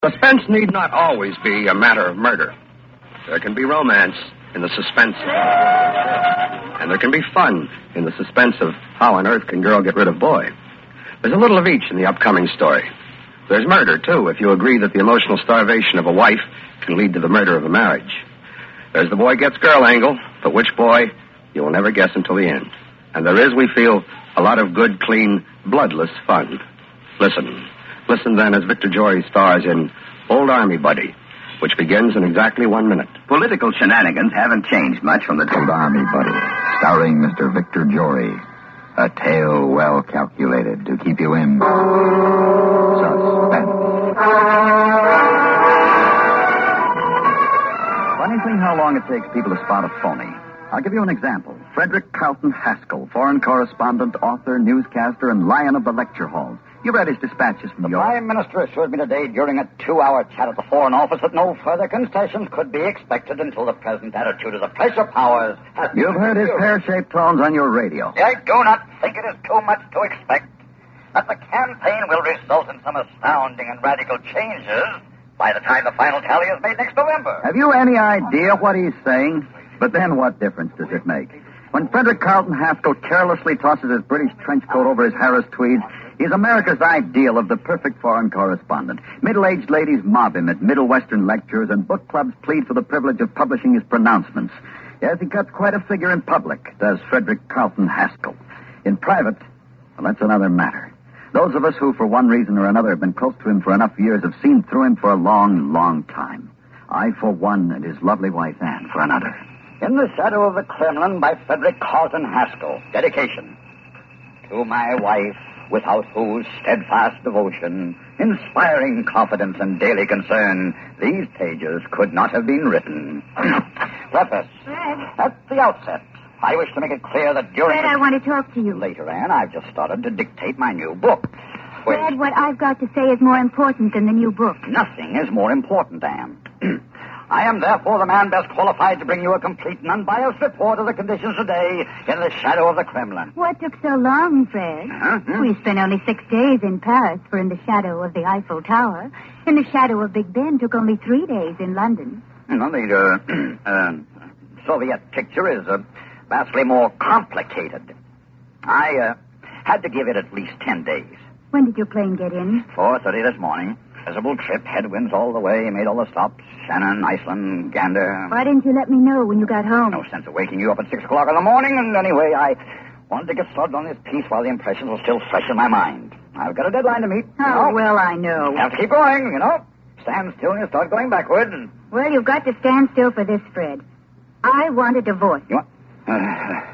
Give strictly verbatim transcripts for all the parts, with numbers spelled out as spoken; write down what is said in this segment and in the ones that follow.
Suspense need not always be a matter of murder. There can be romance in the suspense of and there can be fun in the suspense of how on earth can girl get rid of boy. There's a little of each in the upcoming story. There's murder, too, if you agree that the emotional starvation of a wife can lead to the murder of a marriage. There's the boy gets girl angle, but which boy, you will never guess until the end. And there is, we feel, a lot of good, clean, bloodless fun. Listen. Listen, then, as Victor Jory stars in Old Army Buddy, which begins in exactly one minute. Political shenanigans haven't changed much from the... Old Army Buddy, starring Mister Victor Jory. A tale well calculated to keep you in suspense. Funny thing how long it takes people to spot a phony. I'll give you an example. Frederick Carlton Haskell, foreign correspondent, author, newscaster, and lion of the lecture halls. You read his dispatches from New York. The Prime Minister assured me today during a two-hour chat at the Foreign Office that no further concessions could be expected until the present attitude of the pressure powers has... You've heard his pear-shaped tones on your radio. I do not think it is too much to expect that the campaign will result in some astounding and radical changes by the time the final tally is made next November. Have you any idea what he's saying? But then what difference does it make? When Frederick Carlton Haskell carelessly tosses his British trench coat over his Harris tweeds, he's America's ideal of the perfect foreign correspondent. Middle-aged ladies mob him at Middle Western lectures, and book clubs plead for the privilege of publishing his pronouncements. Yes, he cuts quite a figure in public, does Frederick Carlton Haskell. In private, well, that's another matter. Those of us who, for one reason or another, have been close to him for enough years have seen through him for a long, long time. I, for one, and his lovely wife, Anne, for another. In the Shadow of the Kremlin by Frederick Carlton Haskell. Dedication. To my wife, without whose steadfast devotion, inspiring confidence, and daily concern, these pages could not have been written. Preface. Fred. At the outset, I wish to make it clear that during... Fred, the... I want to talk to you. Later, Anne, I've just started to dictate my new book. Wait. Fred, what I've got to say is more important than the new book. Nothing is more important, Anne. I am therefore the man best qualified to bring you a complete and unbiased report of the conditions today in the shadow of the Kremlin. What took so long, Fred? Huh? We spent only six days in Paris, for in the shadow of the Eiffel Tower. In the shadow of Big Ben took only three days in London. You know, the uh, uh, Soviet picture is uh, vastly more complicated. I uh, had to give it at least ten days. When did your plane get in? four thirty this morning. Miserable trip, headwinds all the way, made all the stops. Shannon, Iceland, Gander. Why didn't you let me know when you got home? No sense of waking you up at six o'clock in the morning, and anyway, I wanted to get started on this piece while the impressions were still fresh in my mind. I've got a deadline to meet. Oh, you know. well, I know. Have to keep going, you know. Stand still and you start going backward. And... Well, you've got to stand still for this, Fred. I want a divorce. You want... Uh,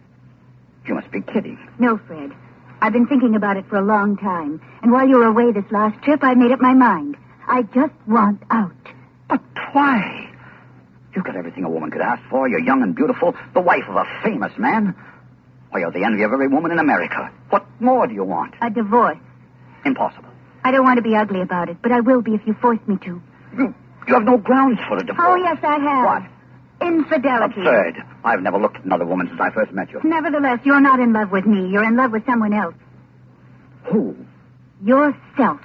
you must be kidding. No, Fred. I've been thinking about it for a long time. And while you were away this last trip, I made up my mind. I just want out. But why? You've got everything a woman could ask for. You're young and beautiful, the wife of a famous man. Why, you're the envy of every woman in America. What more do you want? A divorce. Impossible. I don't want to be ugly about it, but I will be if you force me to. You, you have no grounds for a divorce. Oh, yes, I have. What? Infidelity. Absurd. I've never looked at another woman since I first met you. Nevertheless, you're not in love with me. You're in love with someone else. Who? Yourself.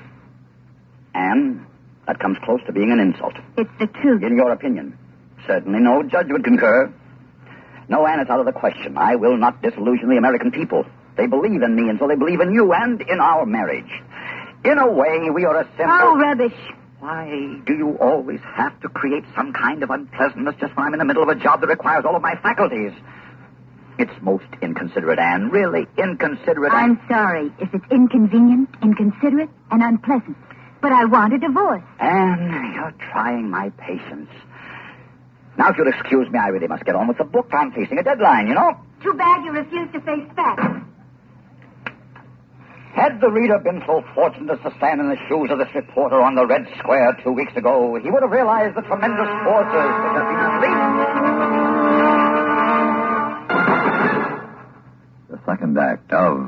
Anne, that comes close to being an insult. It's the truth. In your opinion. Certainly no judge would concur. No, Anne, it's out of the question. I will not disillusion the American people. They believe in me, and so they believe in you and in our marriage. In a way, we are a simple... Oh, rubbish. Why do you always have to create some kind of unpleasantness just when I'm in the middle of a job that requires all of my faculties? It's most inconsiderate, Anne. Really inconsiderate. I'm sorry if it's inconvenient, inconsiderate, and unpleasant. But I want a divorce. Anne, you're trying my patience. Now, if you'll excuse me, I really must get on with the book. I'm facing a deadline, you know. Too bad you refuse to face facts. Had the reader been so fortunate as to stand in the shoes of this reporter on the Red Square two weeks ago, he would have realized the tremendous forces which have been unleashed. The second act of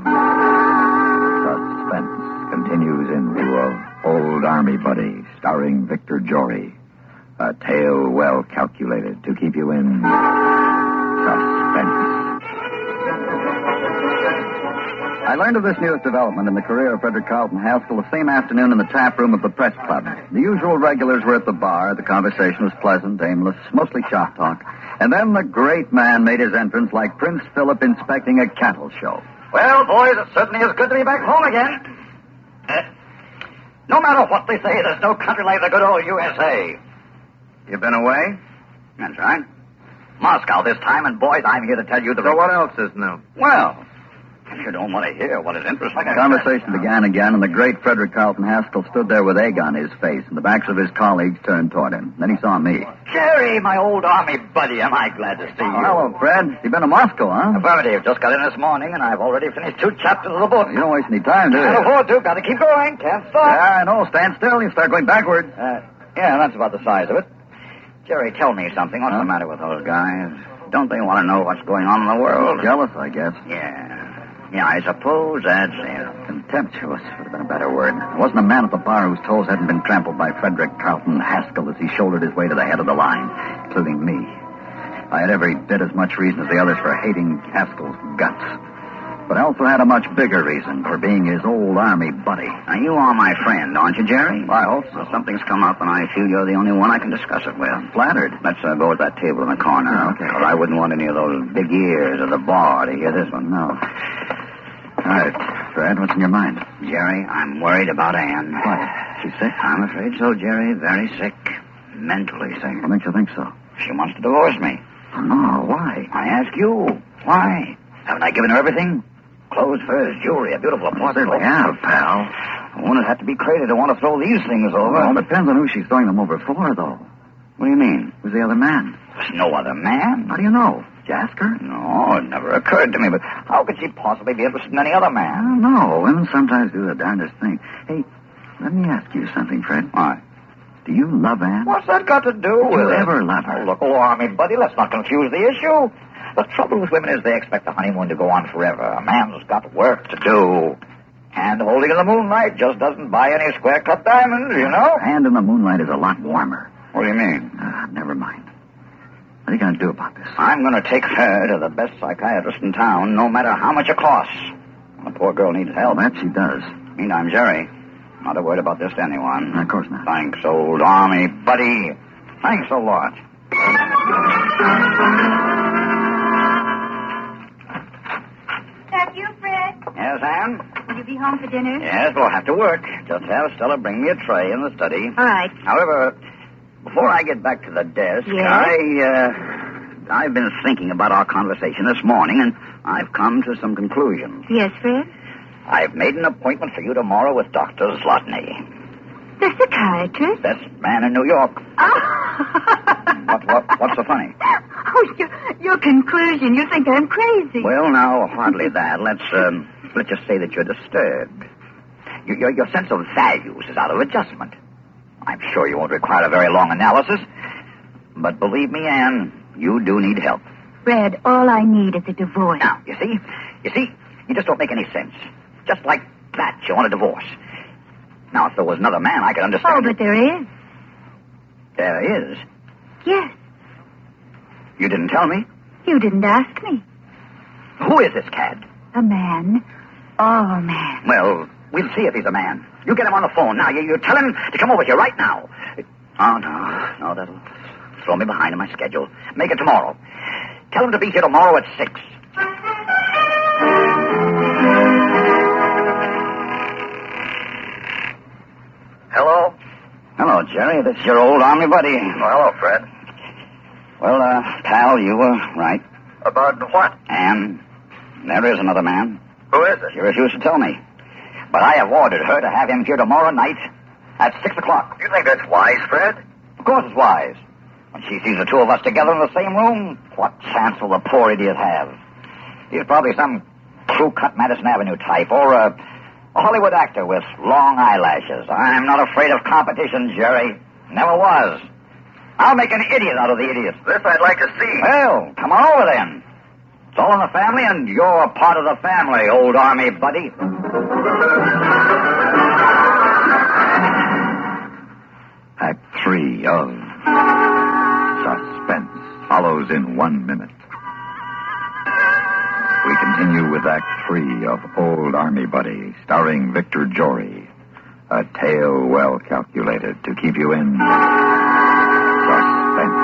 Suspense continues in view of Old Army Buddy, starring Victor Jory. A tale well calculated to keep you in suspense. I learned of this newest development in the career of Frederick Carlton Haskell the same afternoon in the tap room of the Press Club. The usual regulars were at the bar. The conversation was pleasant, aimless, mostly shop talk. And then the great man made his entrance like Prince Philip inspecting a cattle show. Well, boys, it certainly is good to be back home again. Uh, no matter what they say, there's no country like the good old U S A. You been away? That's right. Moscow this time, and boys, I'm here to tell you the... So what else is new? Well, if you don't want to hear what is interesting... The conversation began again, and the great Frederick Carlton Haskell stood there with egg on his face, and the backs of his colleagues turned toward him. Then he saw me. Jerry, my old army buddy, am I glad to see you. Oh, hello, Fred. You been to Moscow, huh? Affirmative. Just got in this morning, and I've already finished two chapters of the book. You don't waste any time, do you? Can't afford to. Got to keep going. Can't stop. Yeah, I know. Stand still. You start going backward. Uh, yeah, that's about the size of it. Jerry, tell me something. What's huh? the matter with those guys? Don't they want to know what's going on in the world? Jealous, I guess. Yeah. Yeah, I suppose that's it. Contemptuous would have been a better word. There wasn't a man at the bar whose toes hadn't been trampled by Frederick Carlton Haskell as he shouldered his way to the head of the line, including me. I had every bit as much reason as the others for hating Haskell's guts. But I also had a much bigger reason for being his old army buddy. Now, you are my friend, aren't you, Jerry? I hope so. Well, something's come up, and I feel you're the only one I can discuss it with. Flattered. Let's uh, go to that table in the corner. Oh, okay. Or I wouldn't want any of those big ears at the bar to hear this one. No. All right, Fred, what's in your mind? Jerry, I'm worried about Ann. What? She's sick? I'm afraid so, Jerry. Very sick. Mentally sick. What makes you think so? She wants to divorce me. Oh, no, why? I ask you, why? Haven't I given her everything? Clothes, furs, jewelry, a beautiful apartment. Certainly have, pal. A woman would have to be crazy to want to throw these things over. Well, it depends on who she's throwing them over for, though. What do you mean? Who's the other man? There's no other man. How do you know? Did you ask her? No, it never occurred to me, but how could she possibly be interested in any other I man? don't know. Women sometimes do the darndest thing. Hey, let me ask you something, Fred. Why? Do you love Ann? What's that got to do Did with you it? ever love her? Oh, look, oh, Army buddy, let's not confuse the issue. The trouble with women is they expect the honeymoon to go on forever. A man's got work to do. Hand holding in the moonlight just doesn't buy any square-cut diamonds, you know? Hand in the moonlight is a lot warmer. What do you mean? Uh, never mind. What are you going to do about this? I'm going to take her to the best psychiatrist in town, no matter how much it costs. The poor girl needs help. That she does. Meantime, Jerry, not a word about this to anyone. Of course not. Thanks, old Army buddy. Thanks a lot. That you, Fred? Yes, Ann? Will you be home for dinner? Yes, we'll have to work. Just have Stella bring me a tray in the study. All right. However, before I get back to the desk, Yes? I, uh, I've been thinking about our conversation this morning, and I've come to some conclusions. Yes, Fred? I've made an appointment for you tomorrow with Doctor Zlotny. The psychiatrist? Best man in New York. Oh. What, what, what's so funny? Oh, your, your conclusion. You think I'm crazy. Well, now, hardly that. Let's, um, let's just say that you're disturbed. Your, your, your sense of values is out of adjustment. I'm sure you won't require a very long analysis. But believe me, Ann, you do need help. Fred, all I need is a divorce. Now, you see? You see? You just don't make any sense. Just like that, you want a divorce. Now, if there was another man, I could understand. Oh, but there is. There is? Yes. You didn't tell me. You didn't ask me. Who is this cad? A man. All man. Well, we'll see if he's a man. You get him on the phone now. You, you tell him to come over here right now. Oh, no. No, that'll throw me behind in my schedule. Make it tomorrow. Tell him to be here tomorrow at six. Hello? Hello, Jerry. This is your old army buddy. Oh, hello, Fred. Well, uh, pal, you were right. About what? And there is another man. Who is it? She refused to tell me. But I have ordered her to have him here tomorrow night at six o'clock. You think that's wise, Fred? Of course it's wise. When she sees the two of us together in the same room, what chance will the poor idiot have? He's probably some crew-cut Madison Avenue type, or a, a Hollywood actor with long eyelashes. I'm not afraid of competition, Jerry. Never was. I'll make an idiot out of the idiot. This I'd like to see. Well, come on over then. It's all in the family, and you're part of the family, old army buddy. Act three of Suspense follows in one minute. We continue with Act Three of Old Army Buddy, starring Victor Jory. A tale well calculated to keep you in suspense.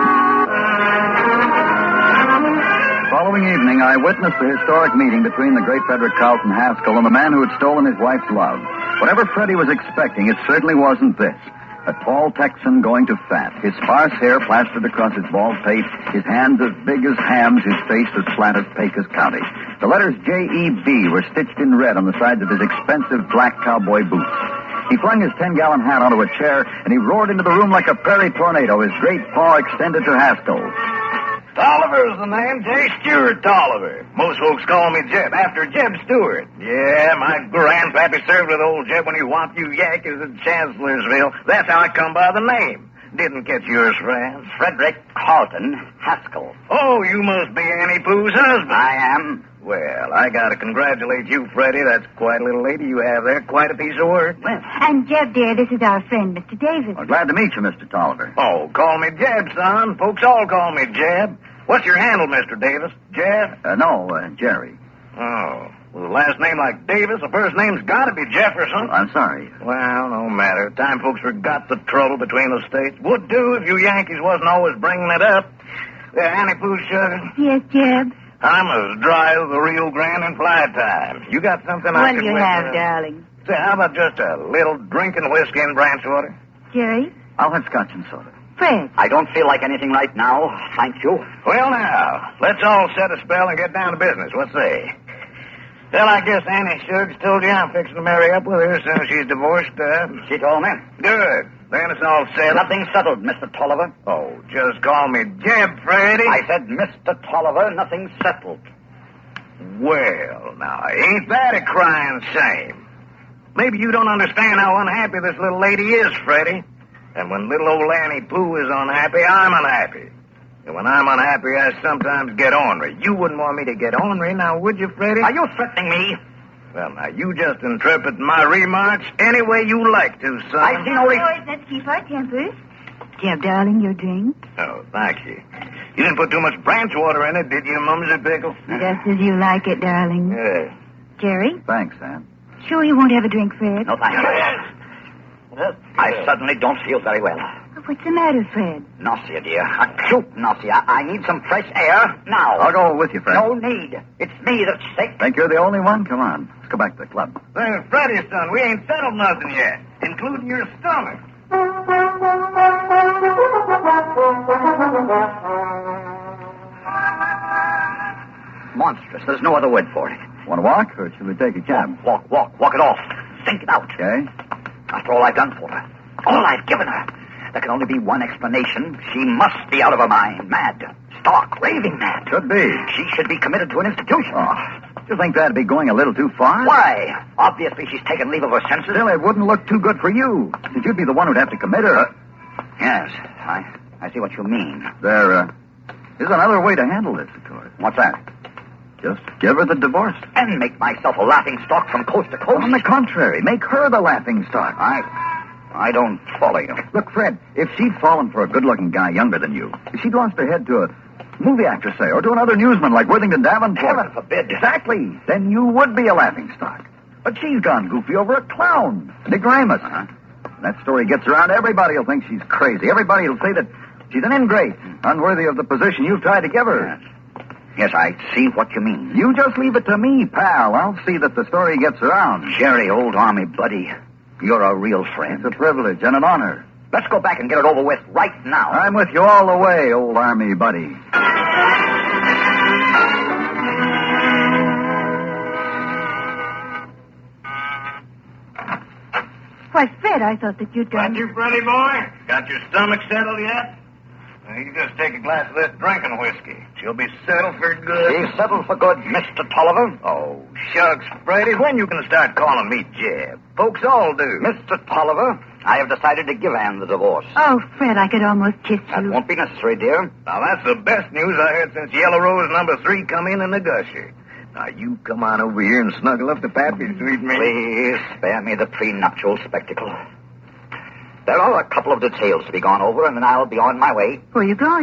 The following evening, I witnessed the historic meeting between the great Frederick Carlton Haskell and the man who had stolen his wife's love. Whatever Freddie was expecting, it certainly wasn't this. A tall Texan going to fat, his sparse hair plastered across his bald pate, his hands as big as hams, his face as flat as Pecos County. The letters J E B were stitched in red on the sides of his expensive black cowboy boots. He flung his ten-gallon hat onto a chair, and he roared into the room like a prairie tornado, his great paw extended to Haskell. Tolliver's the name, J. Stewart Tolliver. Most folks call me Jeb, after Jeb Stewart. Yeah, my grandpappy served with old Jeb when he whopped you Yankees at Chancellorsville. That's how I come by the name. Didn't catch yours, friend. Frederick Carlton Haskell. Oh, you must be Annie Pooh's husband. I am. Well, I gotta congratulate you, Freddie. That's quite a little lady you have there. Quite a piece of work. Well, And, Jeb, dear, this is our friend, Mister Davis. Well, glad to meet you, Mister Tolliver. Oh, call me Jeb, son. Folks all call me Jeb. What's your handle, Mister Davis? Jeb? Uh, no, uh, Jerry. Oh, with a last name like Davis, the first name's gotta be Jefferson. I'm sorry. Well, no matter. Time folks forgot the trouble between the states. Would do if you Yankees wasn't always bringing it up. There, Annie Pooh, sugar. Yes, Jeb? I'm as dry as the Rio Grande in fly time. You got something I What could do you whip have, up? darling? Say, how about just a little drinking whiskey and branch water? Jerry? I'll have scotch and soda. Fred? I don't feel like anything right now. Thank you. Well, now, let's all set a spell and get down to business. What say? Well, I guess Annie Suggs told you I'm fixing to marry up with her as soon as she's divorced. Uh, She told me. good. Then it's all settled. Nothing settled, Mister Tolliver. Oh, just call me Jeb, Freddie. I said, Mister Tolliver, nothing settled. Well, now, ain't that a crying shame? Maybe you don't understand how unhappy this little lady is, Freddie. And when little old Annie Pooh is unhappy, I'm unhappy. And when I'm unhappy, I sometimes get ornery. You wouldn't want me to get ornery, now would you, Freddie? Are you threatening me? Well, now, you just interpret my remarks any way you like to, son. I see no reason. Boys, let's keep our tempers. Jeb, darling, your drink? Oh, thank you. You didn't put too much branch water in it, did you, Mumsy Pickle? Just as you like it, darling. Yeah. Jerry? Thanks, Ann. Sure you won't have a drink, Fred? No, thank you. I suddenly don't feel very well. What's the matter, Fred? Nausea, dear. Acute nausea. I need some fresh air now. I'll go with you, Fred. No need. It's me that's sick. Think you're the only one? Come on. Let's go back to the club. Hey, Freddie, son, we ain't settled nothing yet, including your stomach. Monstrous. There's no other word for it. Want to walk, or should we take a cab? Walk, walk, walk it off. Think it out. Okay. After all I've done for her, all I've given her, there can only be one explanation. She must be out of her mind, mad, stark, raving mad. Could be. She should be committed to an institution. Oh, do you think that'd be going a little too far? Why? Obviously she's taken leave of her senses. Still, it wouldn't look too good for you, since you'd be the one who'd have to commit her. Uh, yes, I, I see what you mean. There uh, is another way to handle this, of course. What's that? Just give her the divorce. And make myself a laughing stock from coast to coast? On the contrary, make her the laughing stock. I, I don't follow you. Look, Fred, if she'd fallen for a good-looking guy younger than you, if she'd lost her head to a movie actor, say, or to another newsman like Worthington Davenport. Heaven forbid. Exactly. Then you would be a laughing stock. But she's gone goofy over a clown, an ignoramus. Uh-huh. When that story gets around, everybody will think she's crazy. Everybody will say that she's an ingrate, unworthy of the position you've tried to give her. Yes. Yes, I see what you mean. You just leave it to me, pal. I'll see that the story gets around. Jerry, old army buddy, you're a real friend. It's a privilege and an honor. Let's go back and get it over with right now. I'm with you all the way, old army buddy. Why, Fred, I thought that you'd Got done... you, Freddie boy? Got your stomach settled yet? Now, you just take a glass of this drinking whiskey. She'll be settled for good. She's settled for good, Mister Tolliver. Oh, shucks, Freddie. When you gonna start calling me Jeb? Folks all do. Mister Tolliver, I have decided to give Anne the divorce. Oh, Fred, I could almost kiss That you. won't be necessary, dear. Now, that's the best news I heard since Yellow Rose number three come in in the gusher. Now, you come on over here and snuggle up to Pappy, sweet me. Please spare me the prenuptial spectacle. There are a couple of details to be gone over, and then I'll be on my way. Where are you going?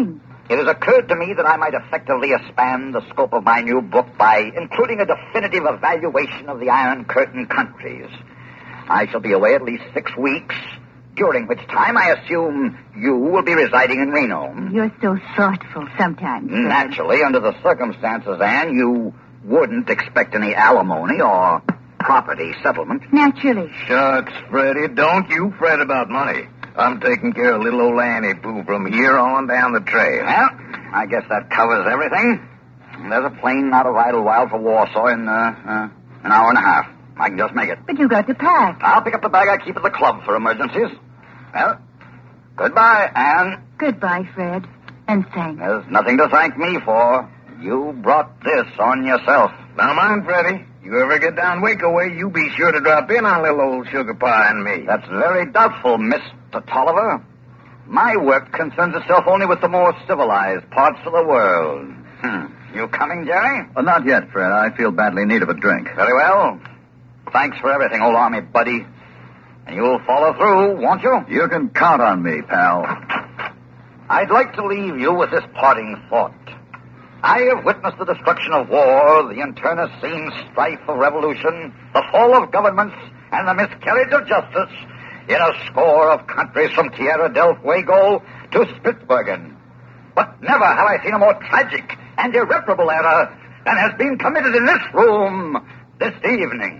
it has occurred to me that I might effectively expand the scope of my new book by including a definitive evaluation of the Iron Curtain countries. I shall be away at least six weeks, during which time I assume you will be residing in Reno. You're so thoughtful sometimes, Fred. Naturally, under the circumstances, Anne, you wouldn't expect any alimony or property settlement. Naturally. Shucks, Freddie, don't you fret about money. I'm taking care of little old Annie Pooh from here on down the trail. Well, I guess that covers everything. There's a plane out of Idlewild for Warsaw in uh, uh, an hour and a half. I can just make it. But you got to pack. I'll pick up the bag I keep at the club for emergencies. Well, goodbye, Anne. Goodbye, Fred. And thanks. There's nothing to thank me for. You brought this on yourself. Now, mind, Freddie, you ever get down Waco way, you be sure to drop in on little old Sugar Pie and me. That's very doubtful, Mister Tolliver. My work concerns itself only with the more civilized parts of the world. Hmm. You coming, Jerry? Well, not yet, Fred. I feel badly in need of a drink. Very well. Thanks for everything, old Army buddy. And you'll follow through, won't you? You can count on me, pal. I'd like to leave you with this parting thought. I have witnessed the destruction of war, the internecine strife of revolution, the fall of governments, and the miscarriage of justice in a score of countries from Tierra del Fuego to Spitsbergen. But never have I seen a more tragic and irreparable error than has been committed in this room this evening.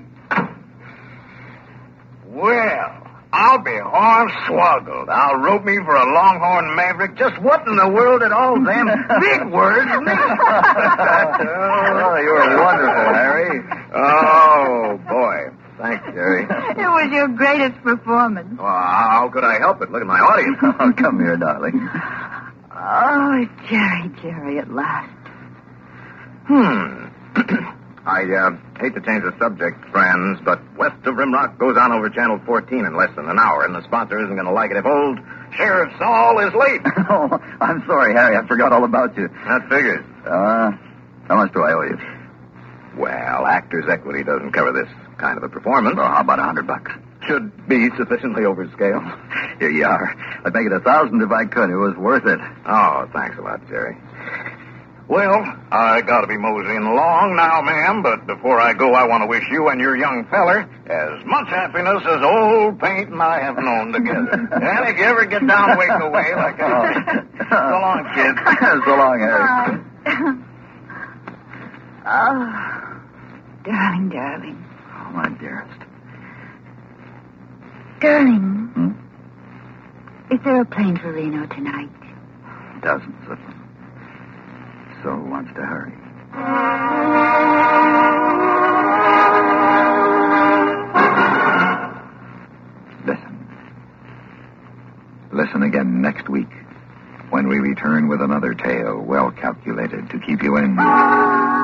Well, I'll be horse-swoggled. I'll rope me for a longhorn maverick. Just what in the world did all them big words mean? Oh, you're wonderful, Harry. Oh, boy. Thanks, Jerry. It was your greatest performance. Well, how could I help it? Look at my audience. Oh, come here, darling. Oh, Jerry, Jerry, at last. Hmm. I uh, hate to change the subject, friends, but West of Rimrock goes on over Channel fourteen in less than an hour, and the sponsor isn't going to like it if old Sheriff Saul is late. Oh, I'm sorry, Harry. I forgot all about you. That figures. Uh, how much do I owe you? Well, Actors' Equity doesn't cover this kind of a performance. Well, how about a hundred bucks? Should be sufficiently over scale. Here you are. I'd make it a thousand if I could. It was worth it. Oh, thanks a lot, Jerry. Well, I gotta be moseying along now, ma'am, but before I go, I want to wish you and your young feller as much happiness as old Paint and I have known together. And if you ever get down Waco way like I... So long, kid. So long, Harry. Oh, darling, darling. Oh, my dearest. Darling, Hmm? is there a plane for Reno tonight? Dozens of them. So wants to hurry. Listen. Listen again next week when we return with another tale well calculated to keep you in